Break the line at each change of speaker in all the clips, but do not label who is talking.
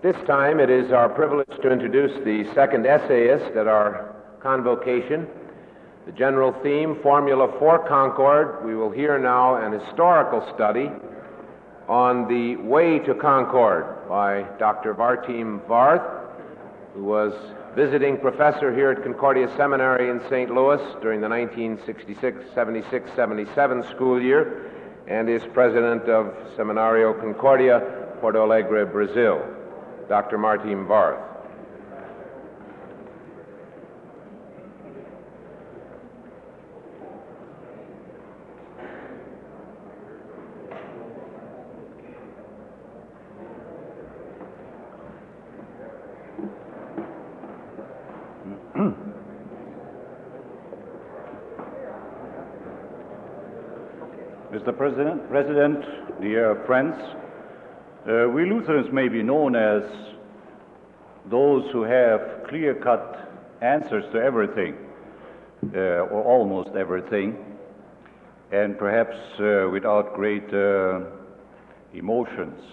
At this time, it is our privilege to introduce the second essayist at our convocation. The general theme, Formula for Concord. We will hear now an historical study on the way to Concord by Dr. Vartim Varth, who was visiting professor here at Concordia Seminary in St. Louis during the 1966-76-77 school year, and is president of Seminario Concordia, Porto Alegre, Brazil. Dr. Vartim Varth.
Mr. President, dear friends, we Lutherans may be known as those who have clear-cut answers to everything, or almost everything, and perhaps without great emotions.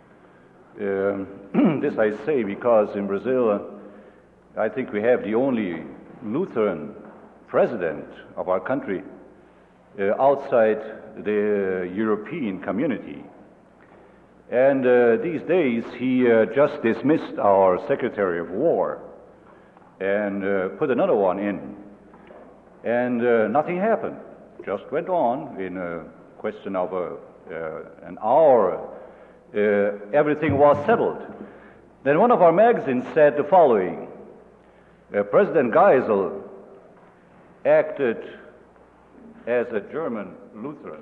This I say because in Brazil, I think we have the only Lutheran president of our country outside the European community. And these days he just dismissed our Secretary of War and put another one in. And nothing happened. Just went on in a question of an hour. Everything was settled. Then one of our magazines said the following: President Geisel acted as a German Lutheran.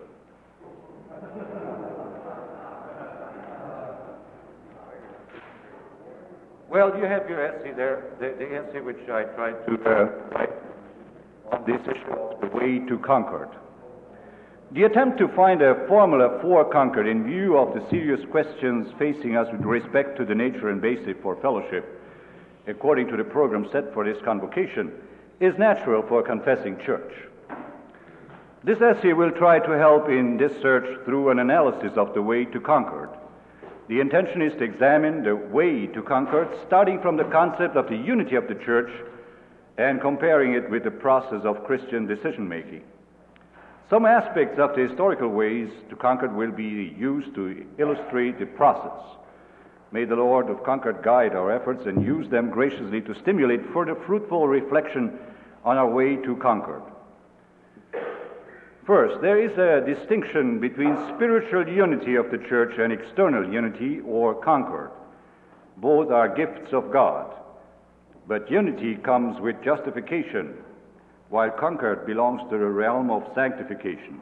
Well, you have your essay there, the essay which I tried to write on this issue of the way to Concord. The attempt to find a formula for Concord in view of the serious questions facing us with respect to the nature and basis for fellowship, according to the program set for this convocation, is natural for a confessing church. This essay will try to help in this search through an analysis of the way to Concord. The intention is to examine the way to Concord, starting from the concept of the unity of the church and comparing it with the process of Christian decision-making. Some aspects of the historical ways to Concord will be used to illustrate the process. May the Lord of Concord guide our efforts and use them graciously to stimulate further fruitful reflection on our way to Concord. First, there is a distinction between spiritual unity of the church and external unity, or concord. Both are gifts of God, but unity comes with justification, while concord belongs to the realm of sanctification.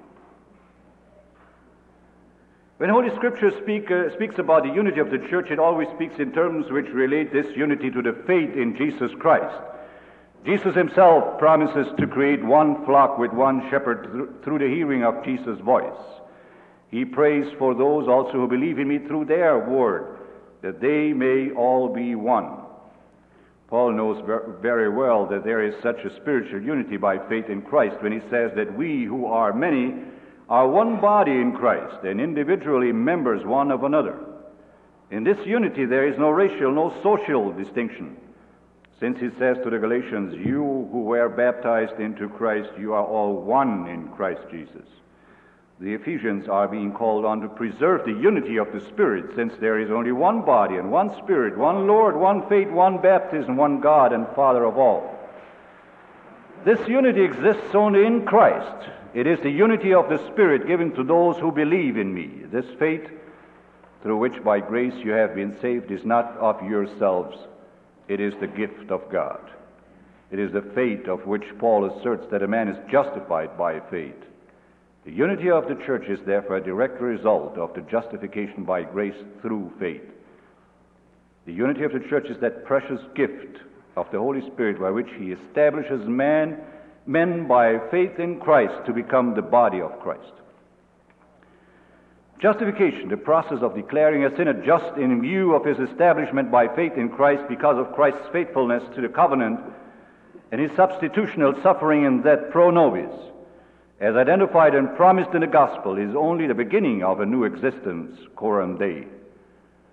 When Holy Scripture speaks about the unity of the church, it always speaks in terms which relate this unity to the faith in Jesus Christ. Jesus himself promises to create one flock with one shepherd through the hearing of Jesus' voice. He prays for those also who believe in me through their word, that they may all be one. Paul knows very well that there is such a spiritual unity by faith in Christ when he says that we who are many are one body in Christ and individually members one of another. In this unity there is no racial, no social distinction. Since he says to the Galatians, you who were baptized into Christ, you are all one in Christ Jesus. The Ephesians are being called on to preserve the unity of the Spirit, since there is only one body and one Spirit, one Lord, one faith, one baptism, one God and Father of all. This unity exists only in Christ. It is the unity of the Spirit given to those who believe in me. This faith, through which by grace you have been saved, is not of yourselves. It is the gift of God. It is the faith of which Paul asserts that a man is justified by faith. The unity of the church is therefore a direct result of the justification by grace through faith. The unity of the church is that precious gift of the Holy Spirit by which he establishes men by faith in Christ to become the body of Christ. Justification, the process of declaring a sinner just in view of his establishment by faith in Christ because of Christ's faithfulness to the covenant and his substitutional suffering in that pro nobis, as identified and promised in the gospel, is only the beginning of a new existence, coram Dei.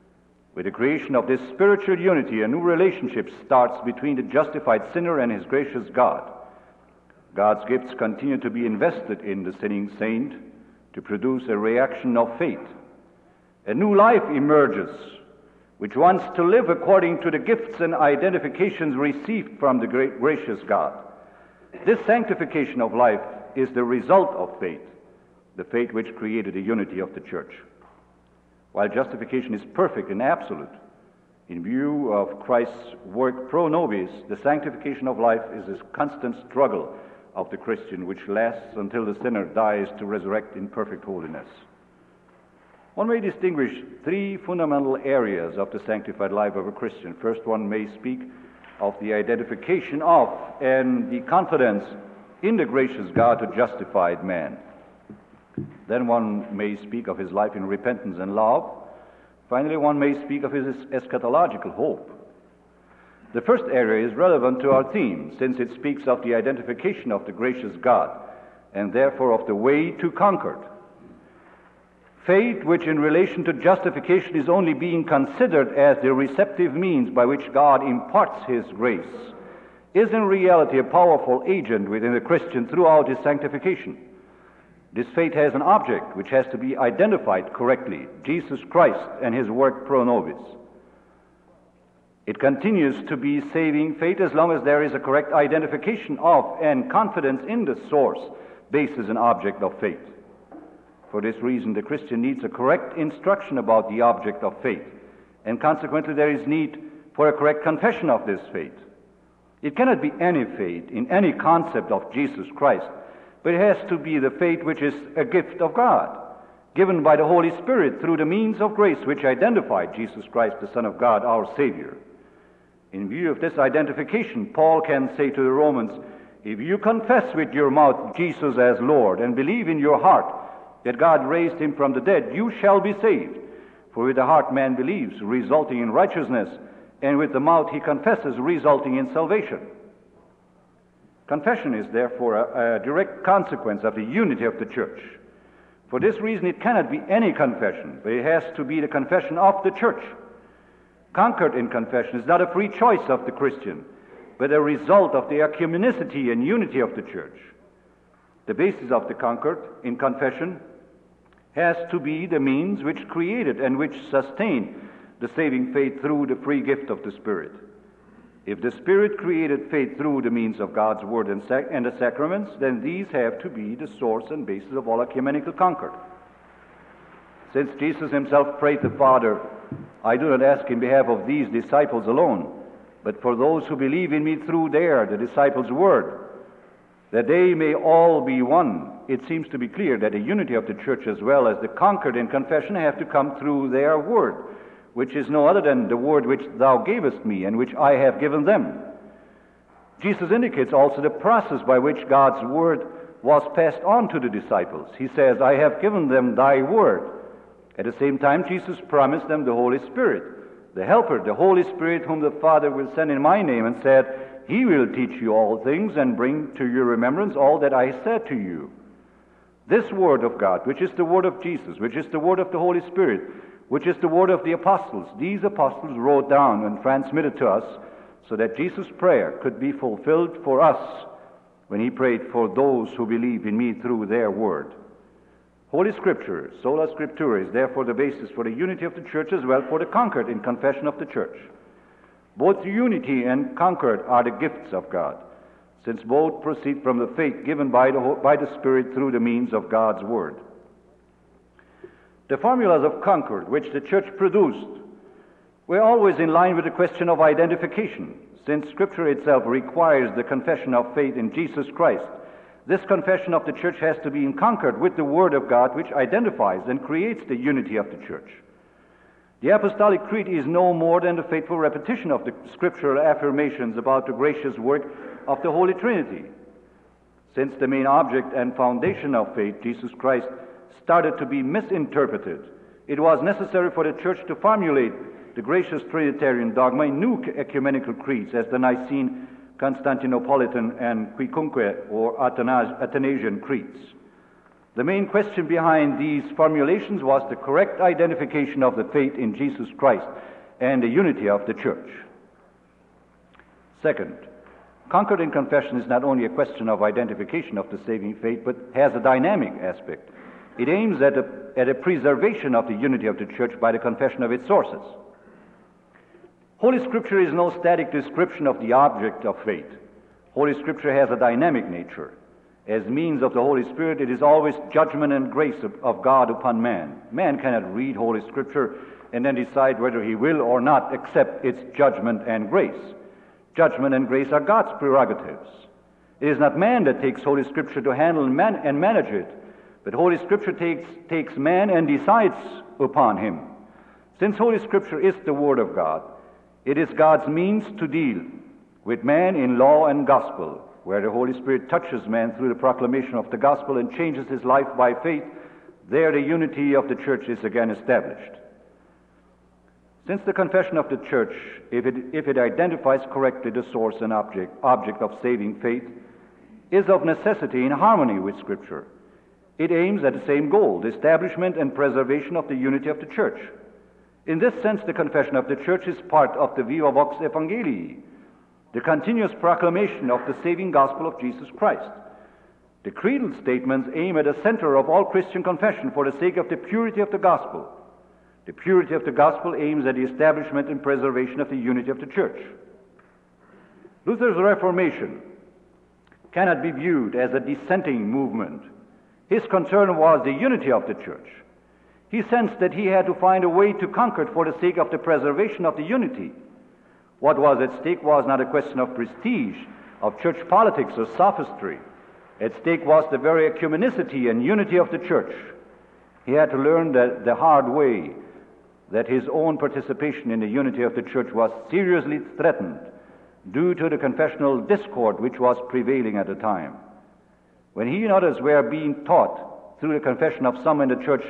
With the creation of this spiritual unity, a new relationship starts between the justified sinner and his gracious God. God's gifts continue to be invested in the sinning saint to produce a reaction of faith. A new life emerges, which wants to live according to the gifts and identifications received from the great gracious God. This sanctification of life is the result of faith, the faith which created the unity of the church. While justification is perfect and absolute, in view of Christ's work pro nobis, the sanctification of life is a constant struggle of the Christian, which lasts until the sinner dies to resurrect in perfect holiness. One may distinguish three fundamental areas of the sanctified life of a Christian. First, one may speak of the identification of and the confidence in the gracious God who justified man. Then one may speak of his life in repentance and love. Finally, one may speak of his eschatological hope. The first area is relevant to our theme, since it speaks of the identification of the gracious God, and therefore of the way to conquered. Faith, which in relation to justification is only being considered as the receptive means by which God imparts his grace, is in reality a powerful agent within the Christian throughout his sanctification. This faith has an object which has to be identified correctly, Jesus Christ and his work pro nobis. It continues to be saving faith as long as there is a correct identification of and confidence in the source, basis, and object of faith. For this reason, the Christian needs a correct instruction about the object of faith, and consequently there is need for a correct confession of this faith. It cannot be any faith in any concept of Jesus Christ, but it has to be the faith which is a gift of God, given by the Holy Spirit through the means of grace which identified Jesus Christ, the Son of God, our Savior. In view of this identification, Paul can say to the Romans, if you confess with your mouth Jesus as Lord and believe in your heart that God raised him from the dead, you shall be saved. For with the heart man believes, resulting in righteousness, and with the mouth he confesses, resulting in salvation. Confession is therefore a direct consequence of the unity of the church. For this reason, it cannot be any confession, but it has to be the confession of the church. Concord in confession is not a free choice of the Christian, but a result of the ecumenicity and unity of the church. The basis of the concord in confession has to be the means which created and which sustained the saving faith through the free gift of the Spirit. If the Spirit created faith through the means of God's Word and the sacraments, then these have to be the source and basis of all ecumenical concord. Since Jesus himself prayed the Father, I do not ask in behalf of these disciples alone, but for those who believe in me through the disciples' word, that they may all be one. It seems to be clear that the unity of the church as well as the concord in confession have to come through their word, which is no other than the word which thou gavest me and which I have given them. Jesus indicates also the process by which God's word was passed on to the disciples. He says, I have given them thy word. At the same time, Jesus promised them the Holy Spirit, the Helper, the Holy Spirit whom the Father will send in my name, and said, he will teach you all things and bring to your remembrance all that I said to you. This word of God, which is the word of Jesus, which is the word of the Holy Spirit, which is the word of the apostles, these apostles wrote down and transmitted to us so that Jesus' prayer could be fulfilled for us when he prayed for those who believe in me through their word. Holy Scripture, sola scriptura, is therefore the basis for the unity of the church as well for the concord in confession of the church. Both unity and concord are the gifts of God, since both proceed from the faith given by the Spirit through the means of God's word. The formulas of concord which the church produced were always in line with the question of identification, since Scripture itself requires the confession of faith in Jesus Christ. This confession of the church has to be in concord with the Word of God, which identifies and creates the unity of the church. The Apostolic Creed is no more than the faithful repetition of the scriptural affirmations about the gracious work of the Holy Trinity. Since the main object and foundation of faith, Jesus Christ, started to be misinterpreted, it was necessary for the church to formulate the gracious Trinitarian dogma in new ecumenical creeds, as the Nicene, Constantinopolitan, and Quicunque or Athanasian creeds. The main question behind these formulations was the correct identification of the faith in Jesus Christ and the unity of the church. Second, concord in confession is not only a question of identification of the saving faith, but has a dynamic aspect. It aims at a preservation of the unity of the church by the confession of its sources. Holy Scripture is no static description of the object of faith. Holy Scripture has a dynamic nature. As means of the Holy Spirit, it is always judgment and grace of God upon man. Man cannot read Holy Scripture and then decide whether he will or not accept its judgment and grace. Judgment and grace are God's prerogatives. It is not man that takes Holy Scripture to handle and manage it, but Holy Scripture takes man and decides upon him. Since Holy Scripture is the Word of God, it is God's means to deal with man in law and gospel, where the Holy Spirit touches man through the proclamation of the gospel and changes his life by faith. There the unity of the church is again established. Since the confession of the church, if it identifies correctly the source and object of saving faith, is of necessity in harmony with Scripture, it aims at the same goal, the establishment and preservation of the unity of the church. In this sense, the confession of the church is part of the Viva Vox Evangelii, the continuous proclamation of the saving gospel of Jesus Christ. The creedal statements aim at the center of all Christian confession for the sake of the purity of the gospel. The purity of the gospel aims at the establishment and preservation of the unity of the church. Luther's Reformation cannot be viewed as a dissenting movement. His concern was the unity of the church. He sensed that he had to find a way to conquer it for the sake of the preservation of the unity. What was at stake was not a question of prestige, of church politics or sophistry. At stake was the very ecumenicity and unity of the church. He had to learn the hard way that his own participation in the unity of the church was seriously threatened due to the confessional discord which was prevailing at the time. When he and others were being taught through the confession of some in the church,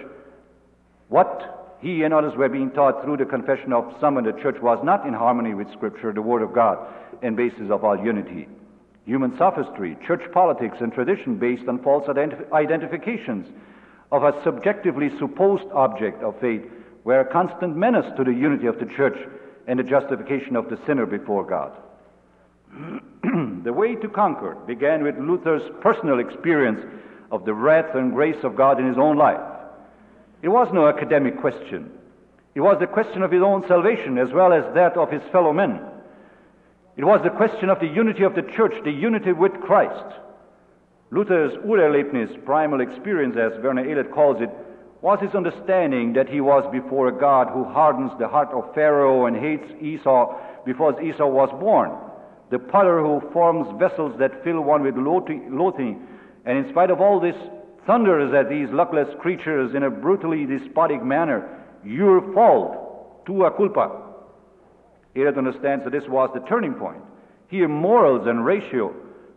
what he and others were being taught through the confession of some in the church was not in harmony with Scripture, the Word of God, and basis of all unity. Human sophistry, church politics, and tradition based on false identifications of a subjectively supposed object of faith were a constant menace to the unity of the church and the justification of the sinner before God. The way to conquer began with Luther's personal experience of the wrath and grace of God in his own life. It was no academic question. It was the question of his own salvation as well as that of his fellow men. It was the question of the unity of the church, the unity with Christ. Luther's Urerlebnis, primal experience, as Werner Elert calls it, was his understanding that he was before a God who hardens the heart of Pharaoh and hates Esau because Esau was born, the potter who forms vessels that fill one with loathing, and in spite of all this, thunders at these luckless creatures in a brutally despotic manner, your fault, tua culpa. Elert understands that this was the turning point. Here morals and ratio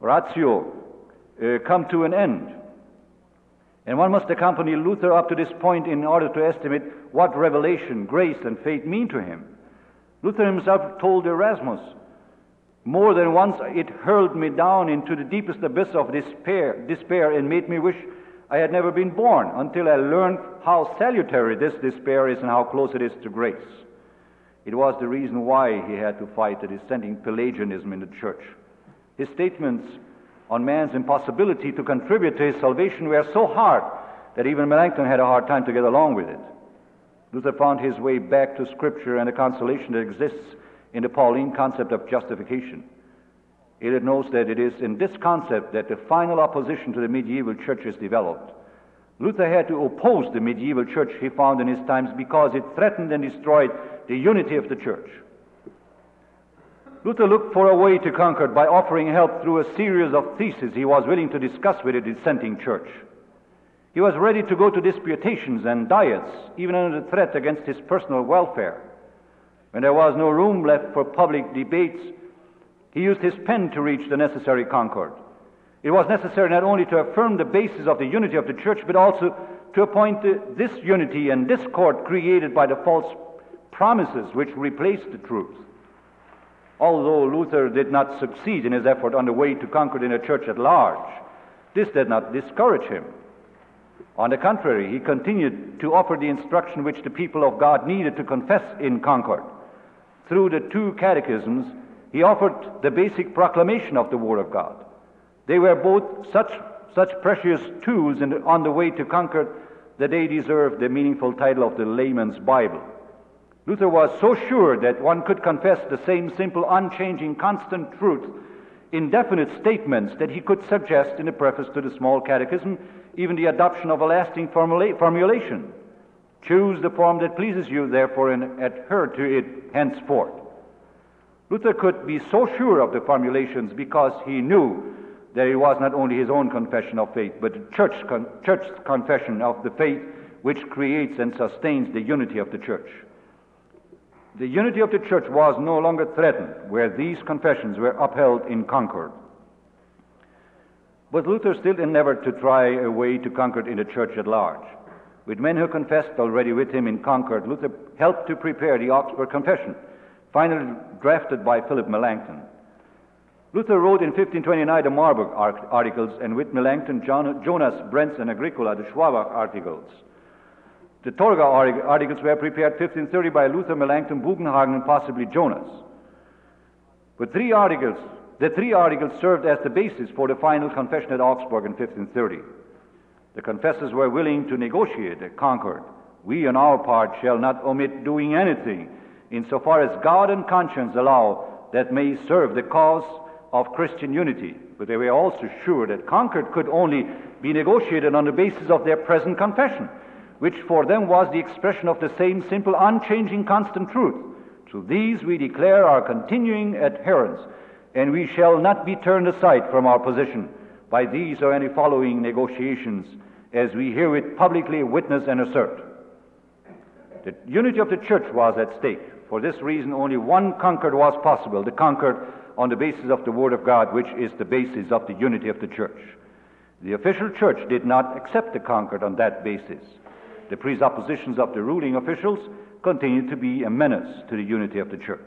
come to an end. And one must accompany Luther up to this point in order to estimate what revelation, grace, and faith mean to him. Luther himself told Erasmus, more than once it hurled me down into the deepest abyss of despair and made me wish I had never been born, until I learned how salutary this despair is and how close it is to grace. It was the reason why he had to fight the dissenting Pelagianism in the church. His statements on man's impossibility to contribute to his salvation were so hard that even Melanchthon had a hard time to get along with it. Luther found his way back to Scripture and the consolation that exists in the Pauline concept of justification. Elert knows that it is in this concept that the final opposition to the medieval church is developed. Luther had to oppose the medieval church he found in his times because it threatened and destroyed the unity of the church. Luther looked for a way to conquer it by offering help through a series of theses he was willing to discuss with the dissenting church. He was ready to go to disputations and diets, even under the threat against his personal welfare. When there was no room left for public debates, he used his pen to reach the necessary concord. It was necessary not only to affirm the basis of the unity of the church, but also to appoint this unity and discord created by the false promises which replaced the truth. Although Luther did not succeed in his effort on the way to conquer in the church at large, this did not discourage him. On the contrary, he continued to offer the instruction which the people of God needed to confess in concord. through the two catechisms, he offered the basic proclamation of the Word of God. They were both such precious tools on the way to Concord that they deserved the meaningful title of the layman's Bible. Luther was so sure that one could confess the same simple, unchanging, constant truth in definite statements that he could suggest in the preface to the small catechism, even the adoption of a lasting formulation. Choose the form that pleases you, therefore, and adhere to it henceforth. Luther could be so sure of the formulations because he knew that it was not only his own confession of faith, but the church's confession of the faith which creates and sustains the unity of the church. The unity of the church was no longer threatened where these confessions were upheld in Concord. But Luther still endeavored to try a way to Concord in the church at large. With men who confessed already with him in Concord, Luther helped to prepare the Augsburg Confession, finally drafted by Philip Melanchthon. Luther wrote in 1529 the Marburg Articles, and with Melanchthon, Jonas, Brenz, and Agricola, the Schwabach Articles. The Torgau Articles were prepared 1530 by Luther, Melanchthon, Bugenhagen, and possibly Jonas. But the three articles served as the basis for the final confession at Augsburg in 1530. The confessors were willing to negotiate at Concord. We, on our part, shall not omit doing anything, insofar as God and conscience allow, that may serve the cause of Christian unity. But they were also sure that Concord could only be negotiated on the basis of their present confession, which for them was the expression of the same simple, unchanging, constant truth. To these we declare our continuing adherence, and we shall not be turned aside from our position by these or any following negotiations, as we herewith publicly witness and assert. The unity of the church was at stake. For this reason, only one Concord was possible, the Concord on the basis of the Word of God, which is the basis of the unity of the church. The official church did not accept the Concord on that basis. The presuppositions of the ruling officials continued to be a menace to the unity of the church.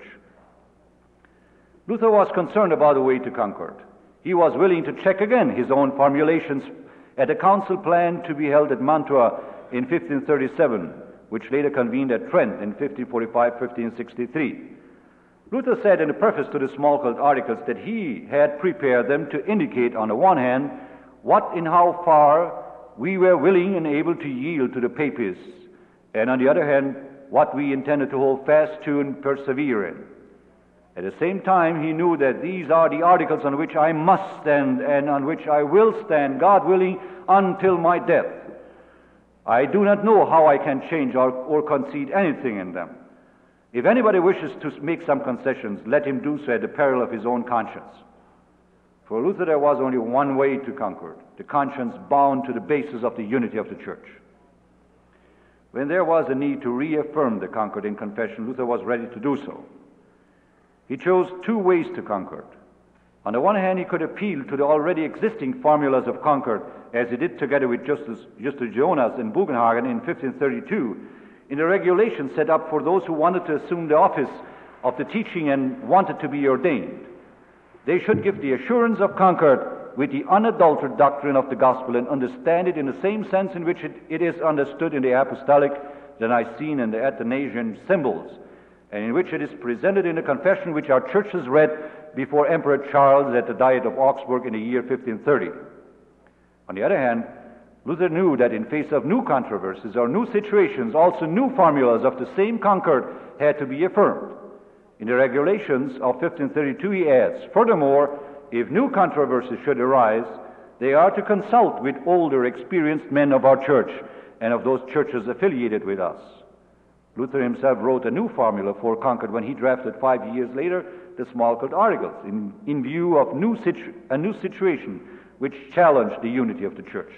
Luther was concerned about the way to Concord. He was willing to check again his own formulations at a council planned to be held at Mantua in 1537, which later convened at Trent in 1545-1563. Luther said in the preface to the Smalcald Articles that he had prepared them to indicate, on the one hand, what and how far we were willing and able to yield to the papists, and on the other hand, what we intended to hold fast to and persevere in. At the same time, he knew that these are the articles on which I must stand and on which I will stand, God willing, until my death. I do not know how I can change or concede anything in them. If anybody wishes to make some concessions, let him do so at the peril of his own conscience. For Luther, there was only one way to Concord, the conscience bound to the basis of the unity of the church. When there was a need to reaffirm the Concord in confession, Luther was ready to do so. He chose two ways to Concord. On the one hand, he could appeal to the already existing formulas of Concord, as he did together with Justus Jonas and Bugenhagen in 1532, in the regulations set up for those who wanted to assume the office of the teaching and wanted to be ordained. They should give the assurance of Concord with the unadulterated doctrine of the gospel and understand it in the same sense in which it is understood in the apostolic, the Nicene, and the Athanasian symbols, and in which it is presented in the confession which our churches read before Emperor Charles at the Diet of Augsburg in the year 1530. On the other hand, Luther knew that in face of new controversies or new situations, also new formulas of the same Concord had to be affirmed. In the regulations of 1532 he adds, furthermore, if new controversies should arise, they are to consult with older, experienced men of our church and of those churches affiliated with us. Luther himself wrote a new formula for Concord when he drafted 5 years later the Smalcald Articles in view of a new situation which challenged the unity of the church.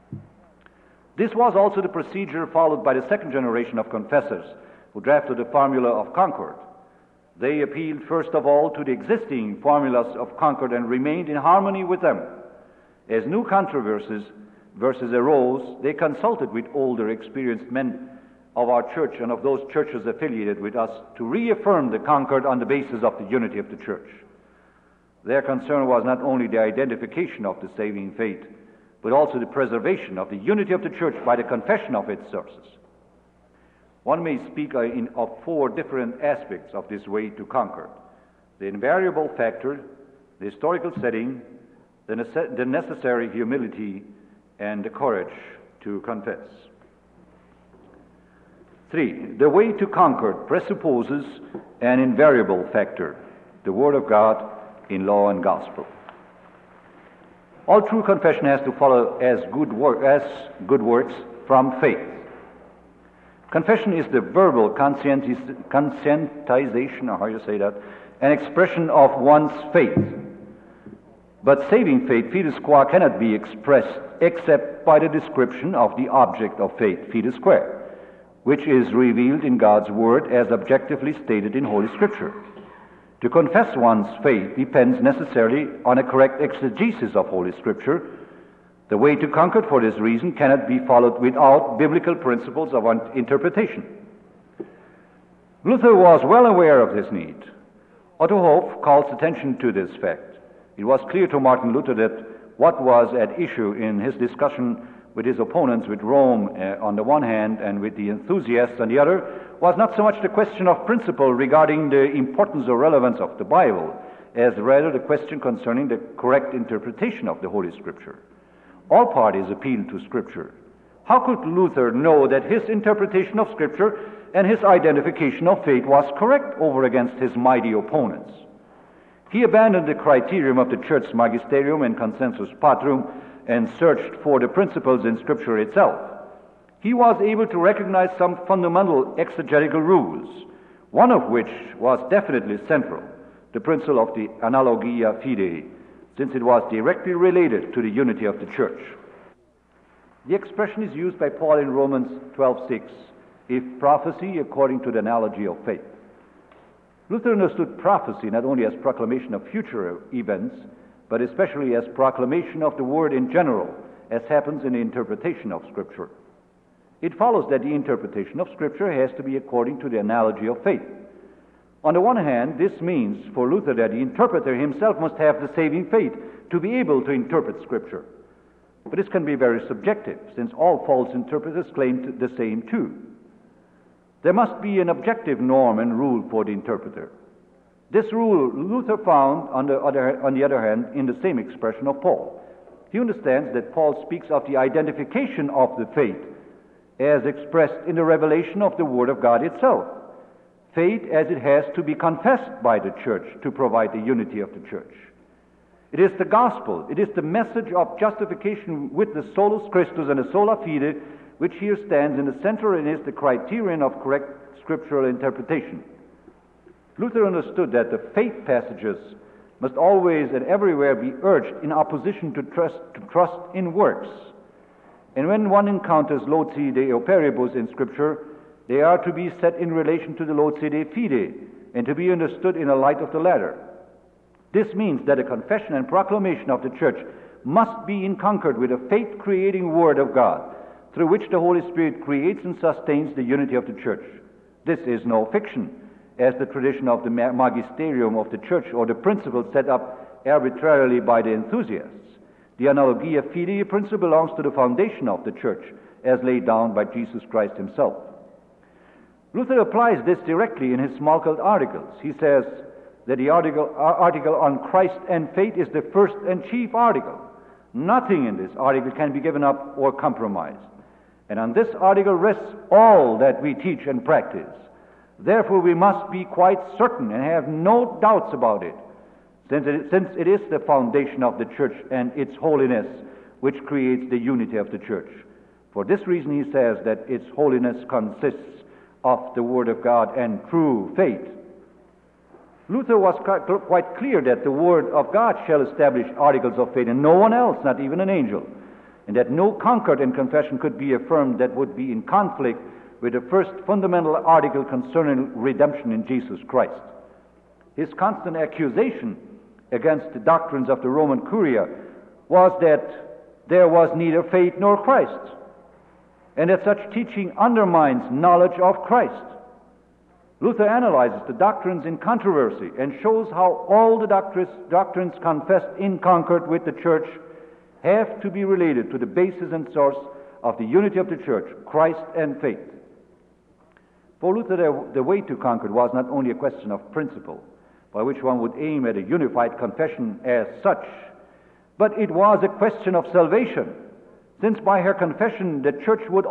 This was also the procedure followed by the second generation of confessors who drafted the formula of Concord. They appealed first of all to the existing formulas of Concord and remained in harmony with them. As new controversies arose, they consulted with older, experienced men of our church and of those churches affiliated with us to reaffirm the Concord on the basis of the unity of the church. Their concern was not only the identification of the saving faith, but also the preservation of the unity of the church by the confession of its sources. One may speak of four different aspects of this way to conquer: the invariable factor, the historical setting, the necessary humility, and the courage to confess. 3. The way to conquer presupposes an invariable factor, the Word of God in law and gospel. All true confession has to follow as good works from faith. Confession is the verbal conscientization, or how you say that, an expression of one's faith. But saving faith, fides qua, cannot be expressed except by the description of the object of faith, fides square, which is revealed in God's Word as objectively stated in Holy Scripture. To confess one's faith depends necessarily on a correct exegesis of Holy Scripture. The way to conquer, for this reason, cannot be followed without biblical principles of interpretation. Luther was well aware of this need. Otto Hopf calls attention to this fact. It was clear to Martin Luther that what was at issue in his discussion with his opponents, with Rome on the one hand and with the enthusiasts on the other, was not so much the question of principle regarding the importance or relevance of the Bible, as rather the question concerning the correct interpretation of the Holy Scripture. All parties appealed to Scripture. How could Luther know that his interpretation of Scripture and his identification of faith was correct over against his mighty opponents? He abandoned the criterion of the Church's magisterium and consensus patrum and searched for the principles in Scripture itself. He was able to recognize some fundamental exegetical rules, one of which was definitely central, the principle of the analogia fidei, since it was directly related to the unity of the Church. The expression is used by Paul in Romans 12:6, if prophecy according to the analogy of faith. Luther understood prophecy not only as proclamation of future events, but especially as proclamation of the Word in general, as happens in the interpretation of Scripture. It follows that the interpretation of Scripture has to be according to the analogy of faith. On the one hand, this means for Luther that the interpreter himself must have the saving faith to be able to interpret Scripture. But this can be very subjective, since all false interpreters claim the same too. There must be an objective norm and rule for the interpreter. This rule Luther found, on the other hand, in the same expression of Paul. He understands that Paul speaks of the identification of the faith as expressed in the revelation of the Word of God itself. Faith as it has to be confessed by the Church to provide the unity of the Church. It is the gospel, it is the message of justification with the solus Christus and the sola fide, which here stands in the center and is the criterion of correct scriptural interpretation. Luther understood that the faith passages must always and everywhere be urged in opposition to trust in works. And when one encounters loci de operibus in Scripture, they are to be set in relation to the loci de fide, and to be understood in the light of the latter. This means that a confession and proclamation of the Church must be conquered with a faith-creating Word of God, through which the Holy Spirit creates and sustains the unity of the Church. This is no fiction, as the tradition of the magisterium of the Church or the principle set up arbitrarily by the enthusiasts. The analogia fidei principle belongs to the foundation of the Church, as laid down by Jesus Christ himself. Luther applies this directly in his Smalcald articles. He says that the article on Christ and faith is the first and chief article. Nothing in this article can be given up or compromised. And on this article rests all that we teach and practice. Therefore, we must be quite certain and have no doubts about it, since it is the foundation of the Church and its holiness which creates the unity of the Church. For this reason, he says that its holiness consists of the Word of God and true faith. Luther was quite clear that the Word of God shall establish articles of faith, and no one else, not even an angel, and that no concord and confession could be affirmed that would be in conflict with the first fundamental article concerning redemption in Jesus Christ. His constant accusation against the doctrines of the Roman Curia was that there was neither faith nor Christ, and that such teaching undermines knowledge of Christ. Luther analyzes the doctrines in controversy and shows how all the doctrines confessed in concord with the Church have to be related to the basis and source of the unity of the Church, Christ and faith. For Luther, the way to Concord was not only a question of principle, by which one would aim at a unified confession as such, but it was a question of salvation, since by her confession the church would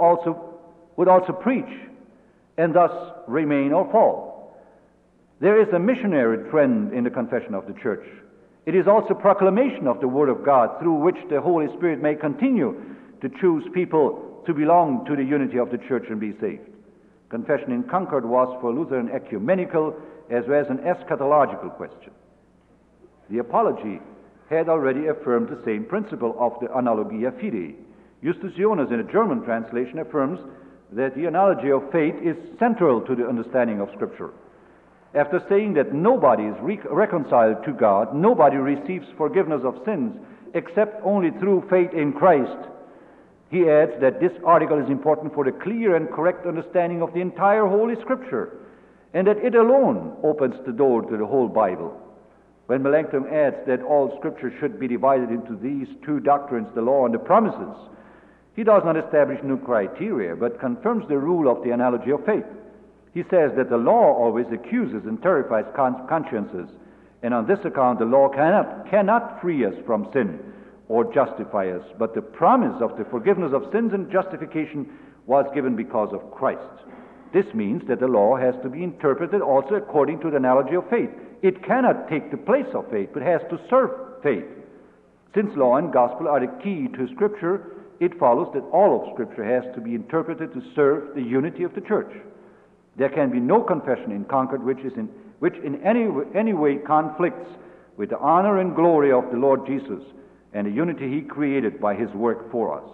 also preach, and thus remain or fall. There is a missionary trend in the confession of the church. It is also proclamation of the Word of God, through which the Holy Spirit may continue to choose people to belong to the unity of the church and be saved. Confession in Concord was for Luther an ecumenical as well as an eschatological question. The Apology had already affirmed the same principle of the Analogia Fidei. Justus Jonas, in a German translation, affirms that the analogy of faith is central to the understanding of Scripture. After saying that nobody is reconciled to God, nobody receives forgiveness of sins except only through faith in Christ, he adds that this article is important for the clear and correct understanding of the entire Holy Scripture, and that it alone opens the door to the whole Bible. When Melanchthon adds that all Scripture should be divided into these two doctrines, the law and the promises, he does not establish new criteria, but confirms the rule of the analogy of faith. He says that the law always accuses and terrifies consciences, and on this account the law cannot free us from sin or justify us, but the promise of the forgiveness of sins and justification was given because of Christ. This means that the law has to be interpreted also according to the analogy of faith. It cannot take the place of faith, but has to serve faith. Since law and gospel are the key to Scripture, it follows that all of Scripture has to be interpreted to serve the unity of the church. There can be no confession in Concord which in any way conflicts with the honor and glory of the Lord Jesus and the unity He created by His work for us.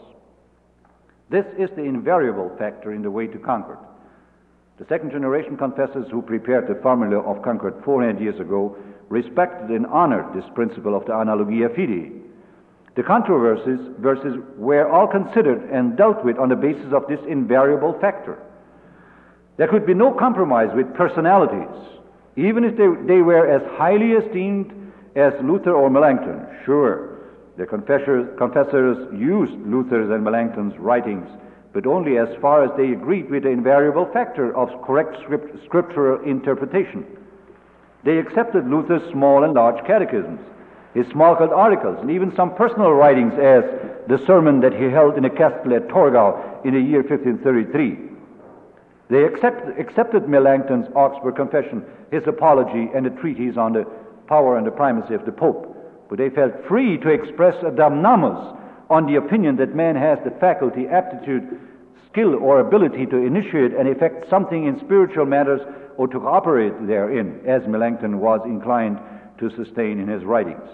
This is the invariable factor in the way to Concord. The second generation confessors who prepared the formula of Concord 400 years ago respected and honored this principle of the Analogia Fidei. The controversies were all considered and dealt with on the basis of this invariable factor. There could be no compromise with personalities, even if they were as highly esteemed as Luther or Melanchthon. Sure, the confessors used Luther's and Melanchthon's writings, but only as far as they agreed with the invariable factor of correct scriptural interpretation. They accepted Luther's small and large catechisms, his small-cut articles, and even some personal writings, as the sermon that he held in a castle at Torgau in the year 1533. They accepted Melanchthon's Augsburg Confession, his Apology, and the treatise on the power and the primacy of the Pope. But they felt free to express a damnamus on the opinion that man has the faculty, aptitude, skill, or ability to initiate and effect something in spiritual matters or to operate therein, as Melanchthon was inclined to sustain in his writings.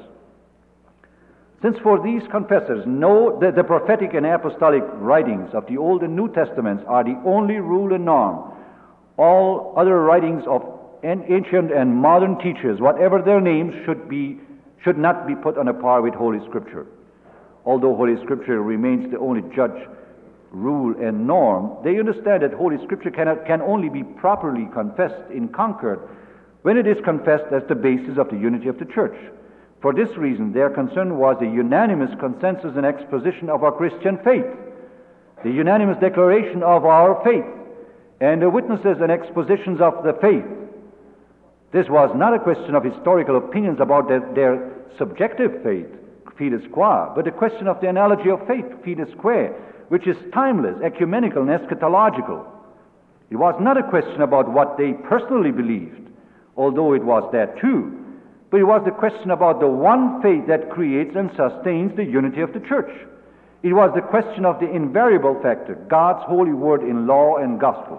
Since for these confessors, the prophetic and apostolic writings of the Old and New Testaments are the only rule and norm, all other writings of ancient and modern teachers, whatever their names, should not be put on a par with Holy Scripture. Although Holy Scripture remains the only judge, rule, and norm, they understand that Holy Scripture can only be properly confessed in Concord when it is confessed as the basis of the unity of the church. For this reason, their concern was a unanimous consensus and exposition of our Christian faith, the unanimous declaration of our faith, and the witnesses and expositions of the faith. This was not a question of historical opinions about their subjective faith, fides qua, but a question of the analogy of faith, fides quae, which is timeless, ecumenical, and eschatological. It was not a question about what they personally believed, although it was that too, but it was the question about the one faith that creates and sustains the unity of the church. It was the question of the invariable factor, God's holy word in law and gospel.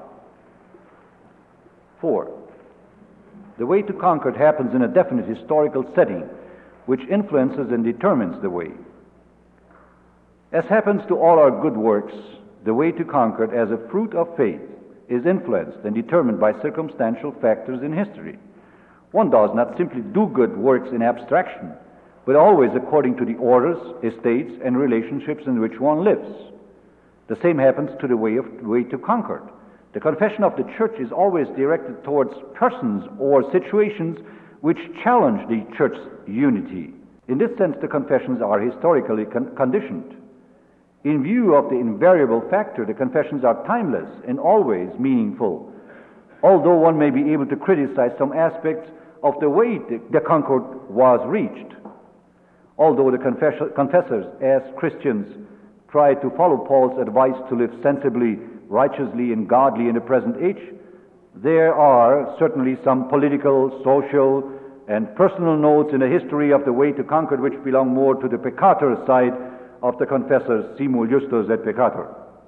4. The way to Concord happens in a definite historical setting, which influences and determines the way. As happens to all our good works, the way to Concord as a fruit of faith is influenced and determined by circumstantial factors in history. One does not simply do good works in abstraction, but always according to the orders, estates, and relationships in which one lives. The same happens to the way to Concord. The confession of the church is always directed towards persons or situations which challenge the church's unity. In this sense, the confessions are historically conditioned. In view of the invariable factor, the confessions are timeless and always meaningful. although one may be able to criticize some aspects of the way the concord was reached. Although the confessors, as Christians, tried to follow Paul's advice to live sensibly, righteously, and godly in the present age, there are certainly some political, social, and personal notes in the history of the way to Concord which belong more to the peccator side of the confessors, simul justus et peccator.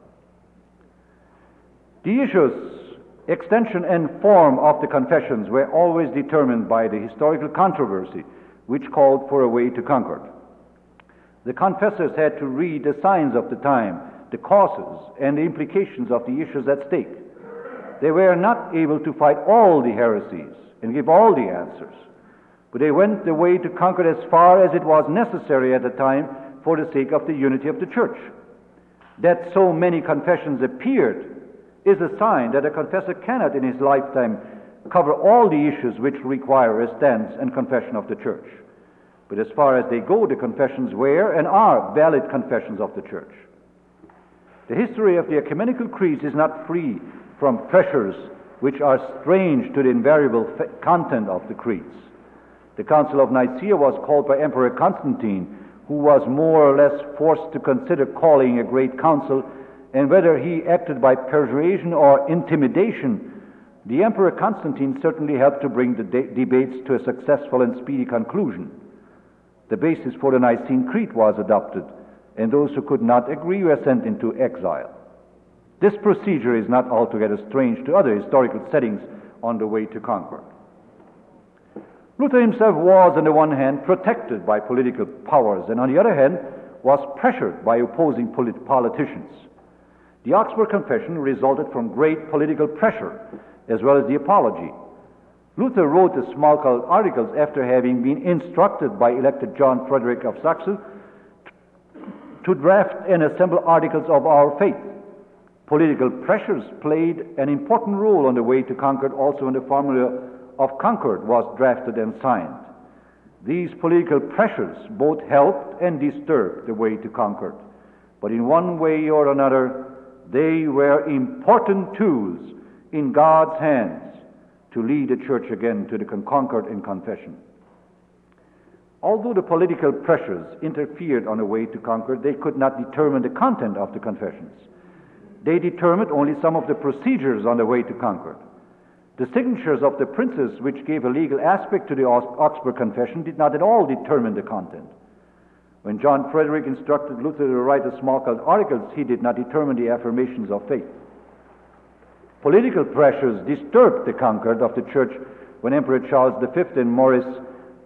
The issues, extension, and form of the confessions were always determined by the historical controversy which called for a way to Concord. The confessors had to read the signs of the time, the causes, and the implications of the issues at stake. They were not able to fight all the heresies and give all the answers, but they went the way to Concord as far as it was necessary at the time for the sake of the unity of the church. That so many confessions appeared is a sign that a confessor cannot in his lifetime cover all the issues which require a stance and confession of the church. But as far as they go, the confessions were and are valid confessions of the church. The history of the ecumenical creeds is not free from pressures which are strange to the invariable content of the creeds. The Council of Nicaea was called by Emperor Constantine, who was more or less forced to consider calling a great council, and whether he acted by persuasion or intimidation, the Emperor Constantine certainly helped to bring the debates to a successful and speedy conclusion. The basis for the Nicene Creed was adopted, and those who could not agree were sent into exile. This procedure is not altogether strange to other historical settings on the way to Concord. Luther himself was, on the one hand, protected by political powers, and on the other hand, was pressured by opposing politicians. The Augsburg Confession resulted from great political pressure, as well as the Apology. Luther wrote the Smalcald Articles after having been instructed by elected John Frederick of Saxe to draft and assemble articles of our faith. Political pressures played an important role on the way to Concord, also when the formula of Concord was drafted and signed. These political pressures both helped and disturbed the way to Concord, but in one way or another, they were important tools in God's hands to lead the church again to the concord in confession. Although the political pressures interfered on the way to Concord, they could not determine the content of the confessions. They determined only some of the procedures on the way to Concord. The signatures of the princes, which gave a legal aspect to the Augsburg Confession, did not at all determine the content. When John Frederick instructed Luther to write the Smalcald Articles, he did not determine the affirmations of faith. Political pressures disturbed the concord of the church when Emperor Charles V and Maurice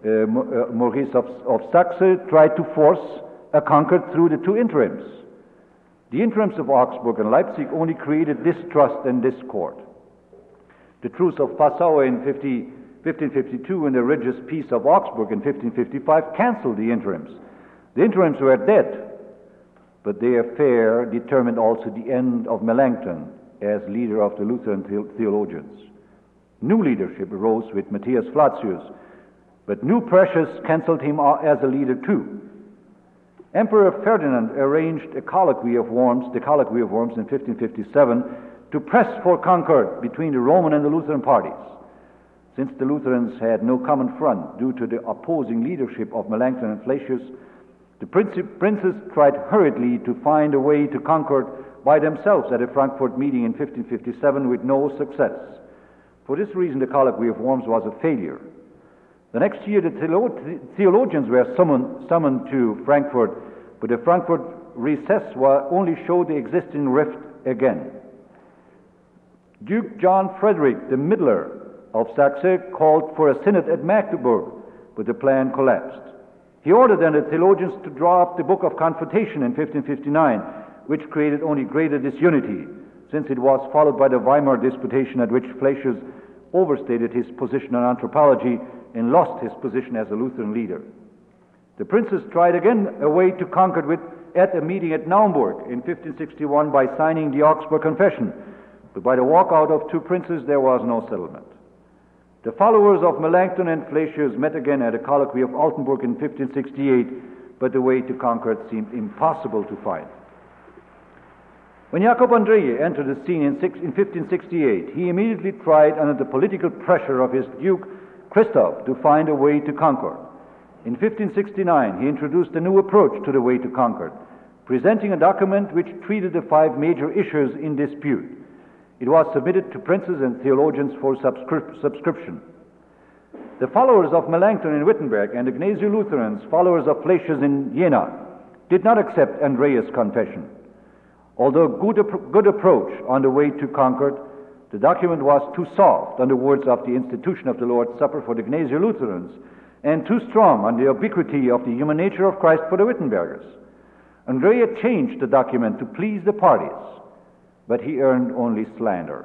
of Saxe tried to force a concord through the two interims. The interims of Augsburg and Leipzig only created distrust and discord. The Truce of Passau in 1552 and the religious peace of Augsburg in 1555 cancelled the interims. The interims were dead, but their affair determined also the end of Melanchthon as leader of the Lutheran theologians. New leadership arose with Matthias Flacius, but new pressures cancelled him as a leader too. Emperor Ferdinand arranged the Colloquy of Worms in 1557 to press for concord between the Roman and the Lutheran parties. Since the Lutherans had no common front due to the opposing leadership of Melanchthon and Flacius, the princes tried hurriedly to find a way to concord by themselves at a Frankfurt meeting in 1557 with no success. For this reason, the Colloquy of Worms was a failure. The next year, the theologians were summoned to Frankfurt, but the Frankfurt recess only showed the existing rift again. Duke John Frederick, the Middler of Saxe, called for a synod at Magdeburg, but the plan collapsed. He ordered then the theologians to draw up the Book of Confrontation in 1559, which created only greater disunity, since it was followed by the Weimar Disputation, at which Flacius overstated his position on anthropology and lost his position as a Lutheran leader. The princes tried again a way to concord at a meeting at Naumburg in 1561 by signing the Augsburg Confession, but by the walkout of two princes there was no settlement. The followers of Melanchthon and Flacius met again at a colloquy of Altenburg in 1568, but the way to Concord seemed impossible to find. When Jacob Andreae entered the scene in 1568, he immediately tried, under the political pressure of his Duke Christoph, to find a way to Concord. In 1569, he introduced a new approach to the way to Concord, presenting a document which treated the 5 major issues in dispute. It was submitted to princes and theologians for subscription. The followers of Melanchthon in Wittenberg and the Gnesiolutherans, followers of Flacius in Jena, did not accept Andreae's confession. Although good approach on the way to Concord, the document was too soft on the words of the institution of the Lord's Supper for the Gnesiolutherans, and too strong on the ubiquity of the human nature of Christ for the Wittenbergers. Andreae changed the document to please the parties, but he earned only slander.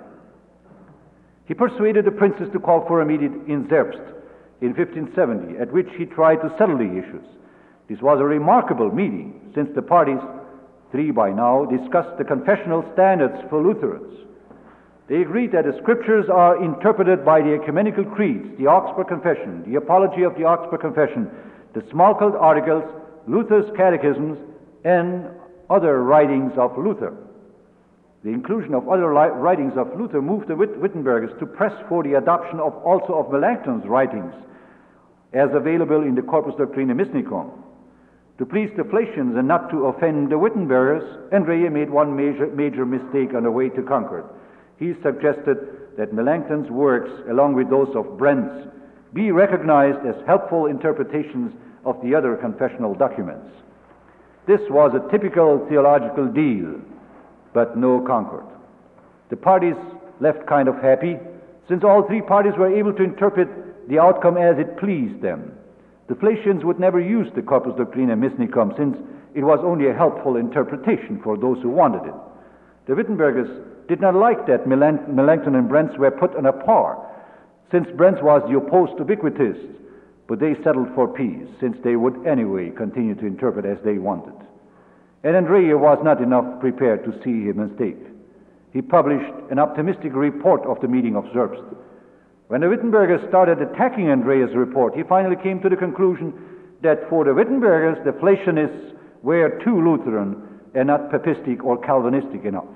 He persuaded the princes to call for a meeting in Zerbst in 1570, at which he tried to settle the issues. This was a remarkable meeting, since the parties, 3 by now, discussed the confessional standards for Lutherans. They agreed that the Scriptures are interpreted by the ecumenical creeds, the Augsburg Confession, the Apology of the Augsburg Confession, the Smalcald Articles, Luther's catechisms, and other writings of Luther. The inclusion of other writings of Luther moved the Wittenbergers to press for the adoption also of Melanchthon's writings as available in the Corpus Doctrinae Mysticum. To please the Flacians and not to offend the Wittenbergers, Andreae made one major mistake on the way to Concord. He suggested that Melanchthon's works, along with those of Brent's, be recognized as helpful interpretations of the other confessional documents. This was a typical theological deal, but no Concord. The parties left kind of happy, since all 3 parties were able to interpret the outcome as it pleased them. The Flacians would never use the Corpus Doctrinae Mysticum, since it was only a helpful interpretation for those who wanted it. The Wittenbergers did not like that Melanchthon and Brentz were put on a par, since Brentz was the opposed ubiquitist, but they settled for peace, since they would anyway continue to interpret as they wanted. And Andreae was not enough prepared to see a mistake. He published an optimistic report of the meeting of Zerbst. When the Wittenbergers started attacking Andreae's report, he finally came to the conclusion that for the Wittenbergers, the Flacianists were too Lutheran and not papistic or Calvinistic enough.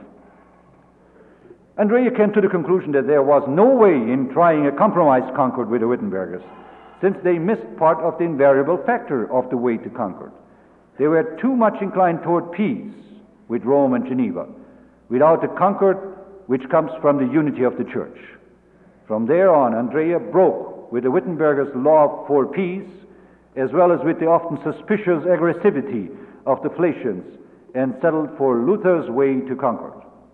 Andreae came to the conclusion that there was no way in trying a compromise Concord with the Wittenbergers, since they missed part of the invariable factor of the way to Concord. They were too much inclined toward peace with Rome and Geneva, without the Concord which comes from the unity of the Church. From there on, Andreae broke with the Wittenbergers' law for peace, as well as with the often suspicious aggressivity of the Flacians, and settled for Luther's way to Concord.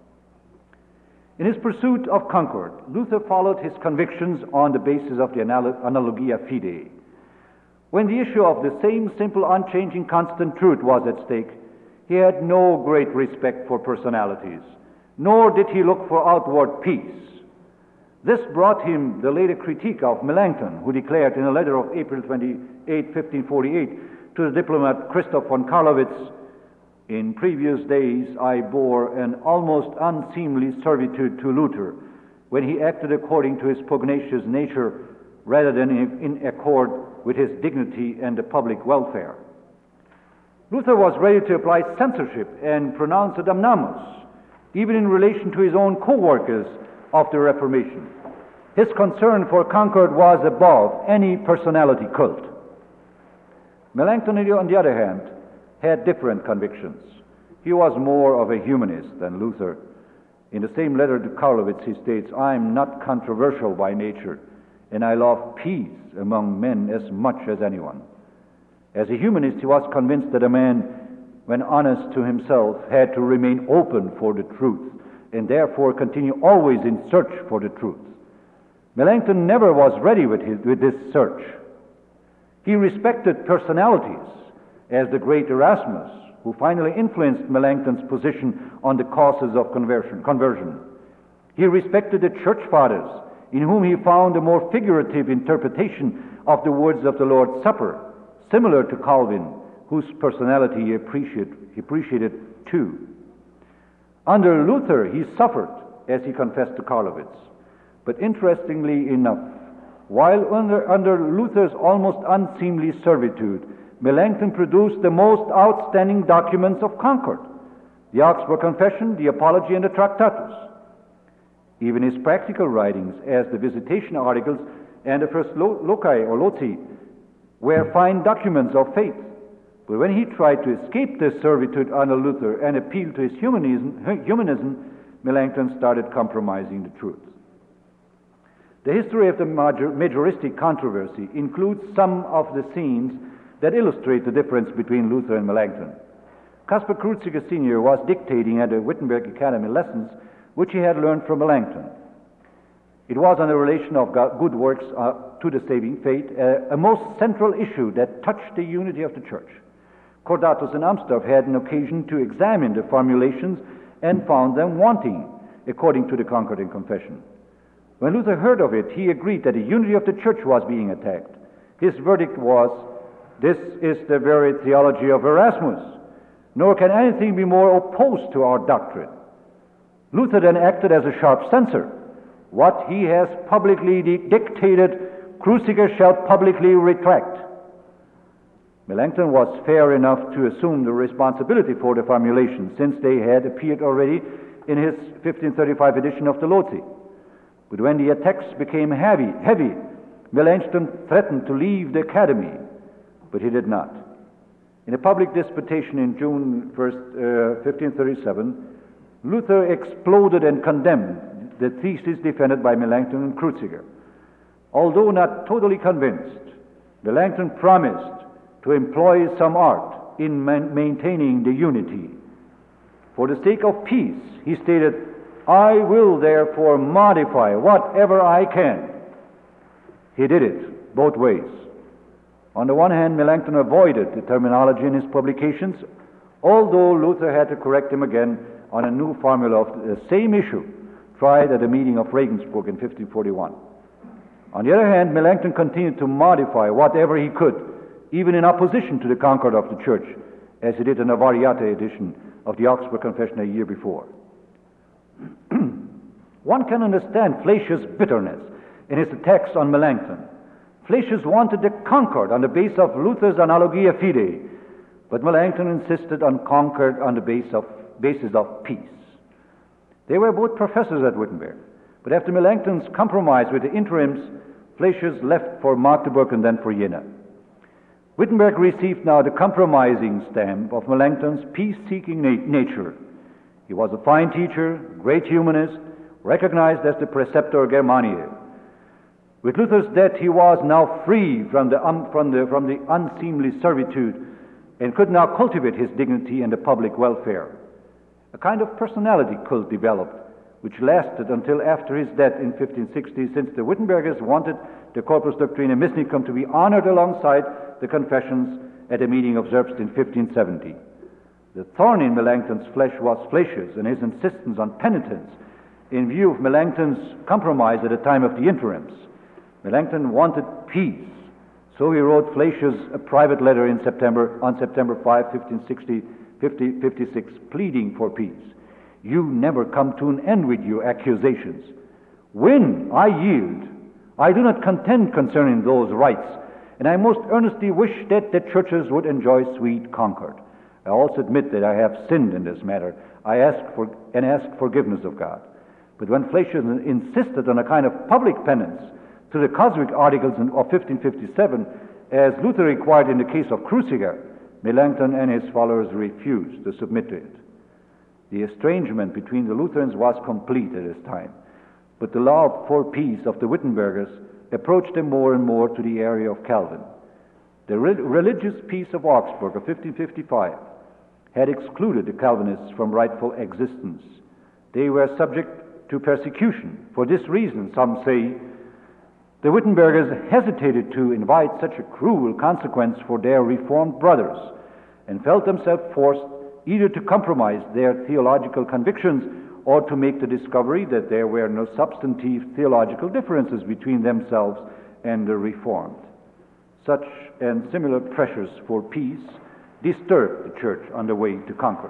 In his pursuit of Concord, Luther followed his convictions on the basis of the Analogia Fidei. When the issue of the same simple, unchanging, constant truth was at stake, he had no great respect for personalities, nor did he look for outward peace. This brought him the later critique of Melanchthon, who declared in a letter of April 28, 1548, to the diplomat Christoph von Karlowitz, "In previous days I bore an almost unseemly servitude to Luther, when he acted according to his pugnacious nature, rather than in accord with his dignity and the public welfare." Luther was ready to apply censorship and pronounce a damnamus, even in relation to his own co-workers of the Reformation. His concern for Concord was above any personality cult. Melanchthon, on the other hand, had different convictions. He was more of a humanist than Luther. In the same letter to Karlowitz, he states, "I am not controversial by nature, and I love peace among men as much as anyone." As a humanist, he was convinced that a man, when honest to himself, had to remain open for the truth, and therefore continue always in search for the truth. Melanchthon never was ready with this search. He respected personalities, as the great Erasmus, who finally influenced Melanchthon's position on the causes of conversion. He respected the church fathers, in whom he found a more figurative interpretation of the words of the Lord's Supper, similar to Calvin, whose personality he appreciated too. Under Luther, he suffered, as he confessed to Karlowitz. But interestingly enough, while under Luther's almost unseemly servitude, Melanchthon produced the most outstanding documents of Concord. the Augsburg Confession, the Apology, and the Tractatus. Even his practical writings, as the Visitation Articles and the First Loci or Loci, were fine documents of faith. But when he tried to escape this servitude under Luther and appeal to his humanism, Melanchthon started compromising the truth. The history of the majoristic controversy includes some of the scenes that illustrate the difference between Luther and Melanchthon. Caspar Cruziger Sr. was dictating at the Wittenberg Academy lessons which he had learned from Melanchthon. It was on the relation of good works to the saving faith, a most central issue that touched the unity of the Church. Cordatus and Amsdorf had an occasion to examine the formulations and found them wanting, according to the Concordian Confession. When Luther heard of it, he agreed that the unity of the Church was being attacked. His verdict was, "This is the very theology of Erasmus, nor can anything be more opposed to our doctrine." Luther then acted as a sharp censor. What he has publicly dictated, Cruziger shall publicly retract. Melanchthon was fair enough to assume the responsibility for the formulation, since they had appeared already in his 1535 edition of the Loci. But when the attacks became heavy, Melanchthon threatened to leave the academy, but he did not. In a public disputation in June 1st, 1537, Luther exploded and condemned the thesis defended by Melanchthon and Cruziger. Although not totally convinced, Melanchthon promised to employ some art in maintaining the unity. For the sake of peace, he stated, "I will therefore modify whatever I can." He did it both ways. On the one hand, Melanchthon avoided the terminology in his publications, although Luther had to correct him again on a new formula of the same issue tried at the meeting of Regensburg in 1541. On the other hand, Melanchthon continued to modify whatever he could, even in opposition to the Concord of the Church, as he did in a Variate edition of the Augsburg Confession a year before. One can understand Flacius' bitterness in his attacks on Melanchthon. Flacius wanted the Concord on the basis of Luther's Analogia Fidei, but Melanchthon insisted on Concord on the basis of peace. They were both professors at Wittenberg, but after Melanchthon's compromise with the interims, Flacius left for Magdeburg and then for Jena. Wittenberg received now the compromising stamp of Melanchthon's peace-seeking nature. He was a fine teacher, great humanist, recognized as the preceptor Germaniae. With Luther's death, he was now free from the unseemly servitude and could now cultivate his dignity and the public welfare. A kind of personality cult developed, which lasted until after his death in 1560, since the Wittenbergers wanted the Corpus Doctrinae Mysticum to be honored alongside the Confessions at a meeting of Zerbst in 1570. The thorn in Melanchthon's flesh was Flacius and his insistence on penitence in view of Melanchthon's compromise at the time of the interims. Melanchthon wanted peace, so he wrote Flacius a private letter on September 5, 1556, pleading for peace. "You never come to an end with your accusations. When I yield, I do not contend concerning those rights, and I most earnestly wish that the churches would enjoy sweet concord. I also admit that I have sinned in this matter. I ask forgiveness of God." But when Flacius insisted on a kind of public penance to the Cosmic Articles of 1557, as Luther required in the case of Cruziger, Melanchthon and his followers refused to submit to it. The estrangement between the Lutherans was complete at this time, but the law for peace of the Wittenbergers approached them more and more to the area of Calvin. The religious peace of Augsburg of 1555 had excluded the Calvinists from rightful existence. They were subject to persecution. For this reason, some say, the Wittenbergers hesitated to invite such a cruel consequence for their Reformed brothers, and felt themselves forced either to compromise their theological convictions or to make the discovery that there were no substantive theological differences between themselves and the Reformed. Such and similar pressures for peace disturbed the church on the way to Concord.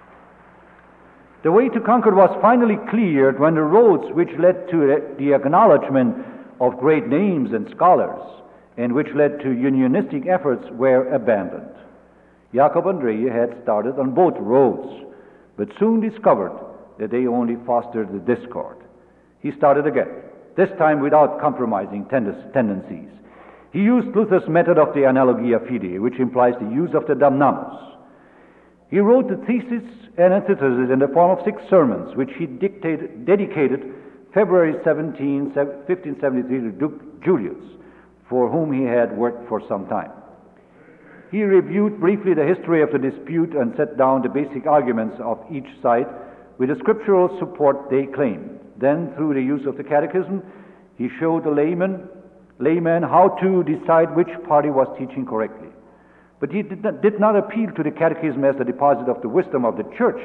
The way to Concord was finally cleared when the roads which led to the acknowledgement of great names and scholars, and which led to unionistic efforts, were abandoned. Jacob Andreae had started on both roads, but soon discovered that they only fostered the discord. He started again, this time without compromising tendencies. He used Luther's method of the analogia fidei, which implies the use of the damnamus. He wrote the thesis and antithesis in the form of 6 sermons, which he dedicated February 17, 1573 to Duke Julius, for whom he had worked for some time. He reviewed briefly the history of the dispute and set down the basic arguments of each side with the scriptural support they claimed. Then, through the use of the catechism, he showed the layman how to decide which party was teaching correctly. But he did not appeal to the catechism as the deposit of the wisdom of the church.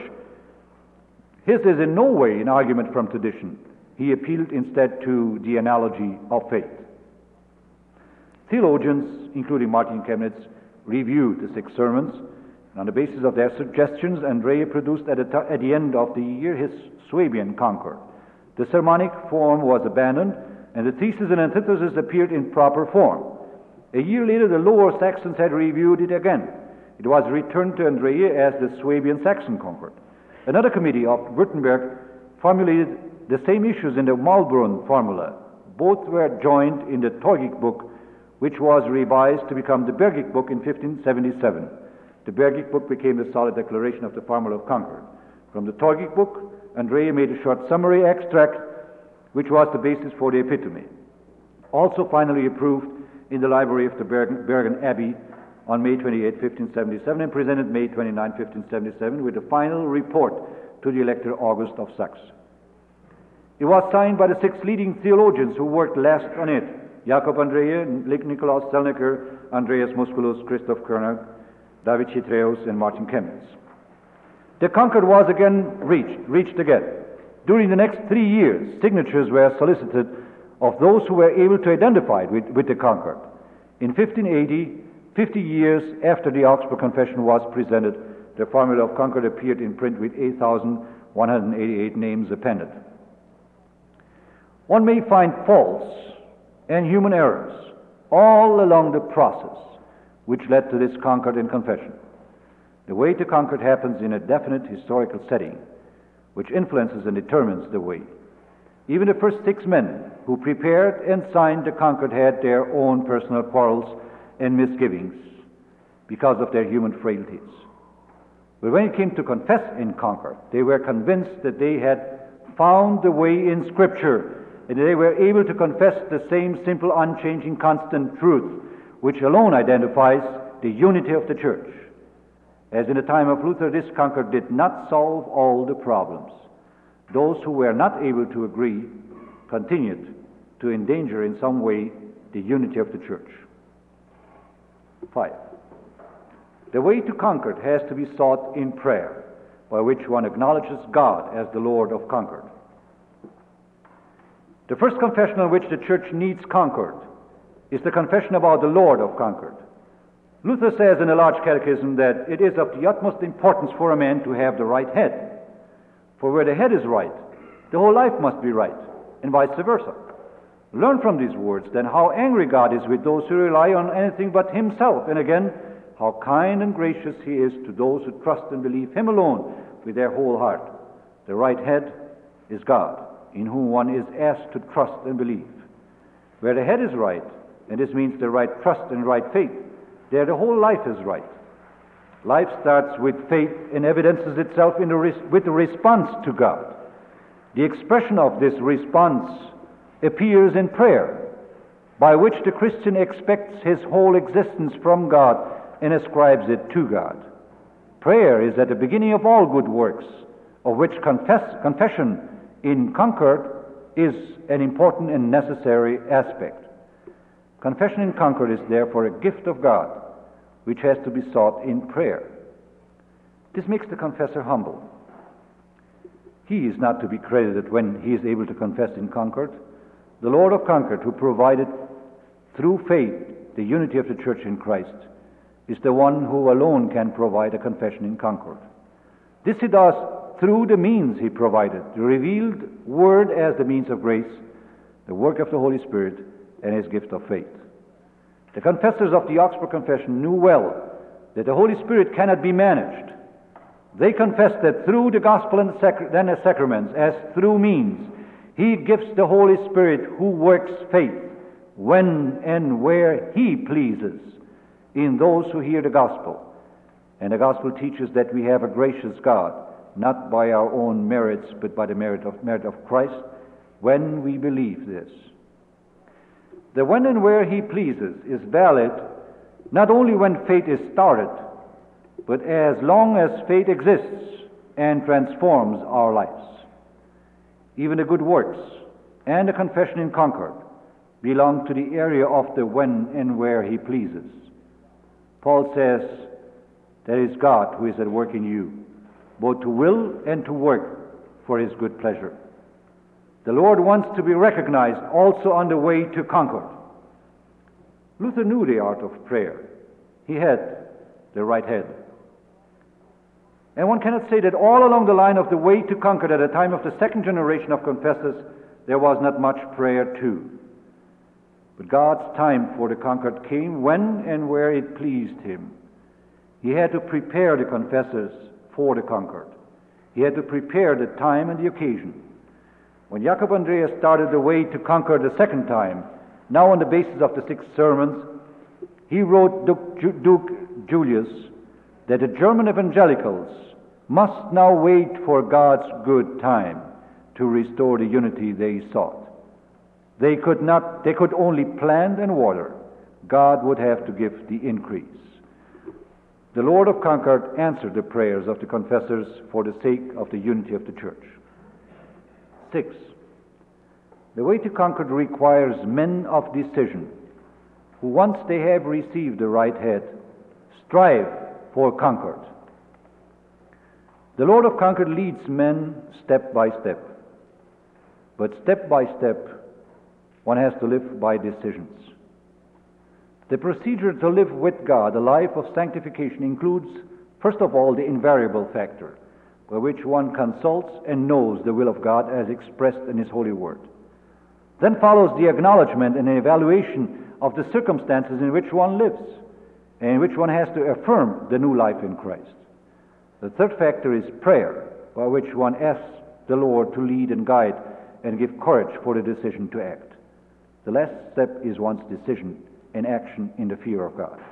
His is in no way an argument from tradition. He appealed instead to the analogy of faith. Theologians, including Martin Chemnitz, reviewed the 6 sermons, and on the basis of their suggestions, Andrea produced at the end of the year his Swabian Concord. The sermonic form was abandoned, and the thesis and antithesis appeared in proper form. A year later, the Lower Saxons had reviewed it again. It was returned to Andrea as the Swabian Saxon Concord. Another committee of Württemberg formulated the same issues in the Maulbronn formula. Both were joined in the Torgig book, which was revised to become the Bergik book in 1577. The Bergik book became the solid declaration of the formula of Concord. From the Torgig book, Andrea made a short summary extract, which was the basis for the epitome. Also finally approved in the library of the Bergen Abbey on May 28, 1577, and presented May 29, 1577, with a final report to the Elector August of Saxe. It was signed by the 6 leading theologians who worked last on it: Jakob Andrea, Nikolaus Selnecker, Andreas Musculus, Christoph Körner, David Chytræus, and Martin Chemnitz. The Concord was again reached again. During the next 3 years, signatures were solicited of those who were able to identify with the Concord. In 1580, 50 years after the Augsburg Confession was presented, the formula of Concord appeared in print with 8,188 names appended. One may find faults and human errors all along the process which led to this Concord in Confession. The way to Concord happens in a definite historical setting, which influences and determines the way. Even the first 6 men who prepared and signed the Concord had their own personal quarrels and misgivings because of their human frailties. But when it came to confess in Concord, they were convinced that they had found the way in Scripture, and they were able to confess the same simple, unchanging, constant truth, which alone identifies the unity of the church. As in the time of Luther, this Concord did not solve all the problems. Those who were not able to agree continued to endanger in some way the unity of the church. 5. The way to Concord has to be sought in prayer, by which one acknowledges God as the Lord of Concord. The first confession on which the church needs Concord is the confession about the Lord of Concord. Luther says in a large catechism that it is of the utmost importance for a man to have the right head. For where the head is right, the whole life must be right, and vice versa. Learn from these words, then, how angry God is with those who rely on anything but Himself, and again, how kind and gracious He is to those who trust and believe Him alone with their whole heart. The right head is God, in whom one is asked to trust and believe. Where the head is right, and this means the right trust and right faith, there the whole life is right. Life starts with faith and evidences itself with the response to God. The expression of this response appears in prayer, by which the Christian expects his whole existence from God and ascribes it to God. Prayer is at the beginning of all good works, of which confession in Concord is an important and necessary aspect. Confession in Concord is therefore a gift of God, which has to be sought in prayer. This makes the confessor humble. He is not to be credited when he is able to confess in Concord. The Lord of Concord, who provided through faith the unity of the church in Christ, is the one who alone can provide a confession in Concord. This He does through the means He provided, the revealed Word as the means of grace, the work of the Holy Spirit, and His gift of faith. The confessors of the Augsburg Confession knew well that the Holy Spirit cannot be managed. They confess that through the gospel and then the sacraments, as through means, He gives the Holy Spirit who works faith when and where He pleases in those who hear the gospel. And the gospel teaches that we have a gracious God, not by our own merits, but by the merit of Christ, when we believe this. The when and where He pleases is valid not only when faith is started, but as long as faith exists and transforms our lives. Even the good works and the confession in Concord belong to the area of the when and where He pleases. Paul says, that is God who is at work in you, both to will and to work for His good pleasure. The Lord wants to be recognized also on the way to Concord. Luther knew the art of prayer. He had the right head. And one cannot say that all along the line of the way to Concord at the time of the second generation of confessors, there was not much prayer too. But God's time for the Concord came when and where it pleased Him. He had to prepare the confessors for the Concord. He had to prepare the time and the occasion. When Jacob Andreas started the way to Concord the second time, now on the basis of the 6 sermons, he wrote Duke Julius that the German evangelicals must now wait for God's good time to restore the unity they sought. They could only plant and water. God would have to give the increase. The Lord of Concord answered the prayers of the confessors for the sake of the unity of the church. 6. The way to Concord requires men of decision, who once they have received the right head, strive for Concord. The Lord of Concord leads men step by step. But step by step, one has to live by decisions. The procedure to live with God, a life of sanctification, includes, first of all, the invariable factor, by which one consults and knows the will of God as expressed in His holy word. Then follows the acknowledgement and evaluation of the circumstances in which one lives, and in which one has to affirm the new life in Christ. The third factor is prayer, by which one asks the Lord to lead and guide and give courage for the decision to act. The last step is one's decision and action in the fear of God.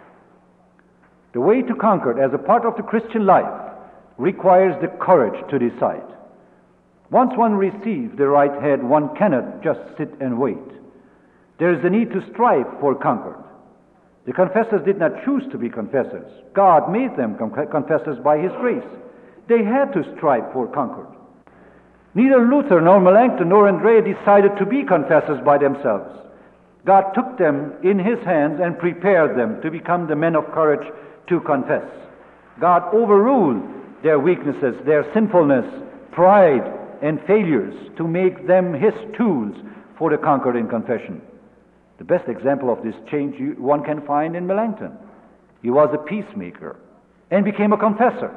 The way to Concord as a part of the Christian life requires the courage to decide. Once one receives the right head, one cannot just sit and wait. There is the need to strive for Concord. The confessors did not choose to be confessors. God made them confessors by His grace. They had to strive for Concord. Neither Luther nor Melanchthon nor Andrea decided to be confessors by themselves. God took them in His hands and prepared them to become the men of courage to confess. God overruled their weaknesses, their sinfulness, pride, and failures to make them His tools for the Concord in confession. The best example of this change one can find in Melanchthon. He was a peacemaker and became a confessor.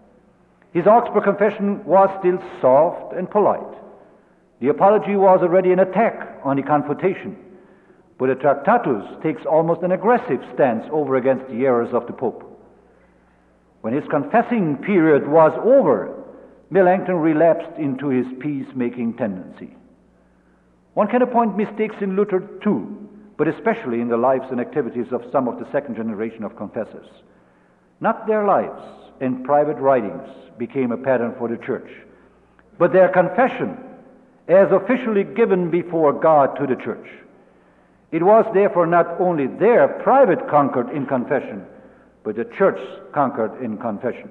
His Augsburg confession was still soft and polite. The apology was already an attack on the confutation. But the Tractatus takes almost an aggressive stance over against the errors of the Pope. When his confessing period was over, Melanchthon relapsed into his peacemaking tendency. One can appoint mistakes in Luther too, but especially in the lives and activities of some of the second generation of confessors. Not their lives and private writings became a pattern for the church, but their confession as officially given before God to the church. It was therefore not only their private Concord in confession, but the church's Concord in confession.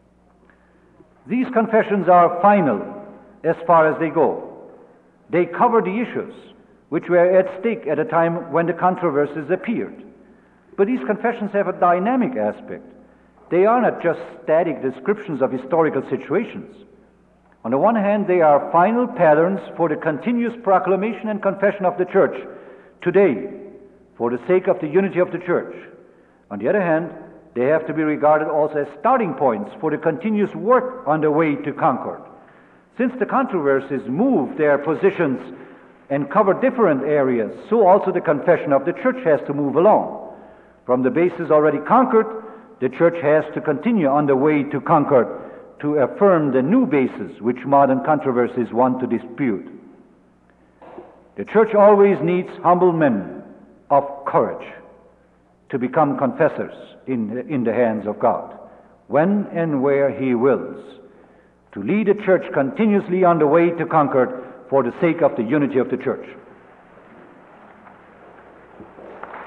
These confessions are final as far as they go. They cover the issues which were at stake at a time when the controversies appeared. But these confessions have a dynamic aspect. They are not just static descriptions of historical situations. On the one hand, they are final patterns for the continuous proclamation and confession of the church today, for the sake of the unity of the church. On the other hand, they have to be regarded also as starting points for the continuous work on the way to Concord. Since the controversies move their positions and cover different areas, so also the confession of the church has to move along. From the basis already conquered, the church has to continue on the way to Concord to affirm the new basis which modern controversies want to dispute. The church always needs humble men of courage to become confessors in the hands of God, when and where He wills, to lead the church continuously on the way to concord for the sake of the unity of the church.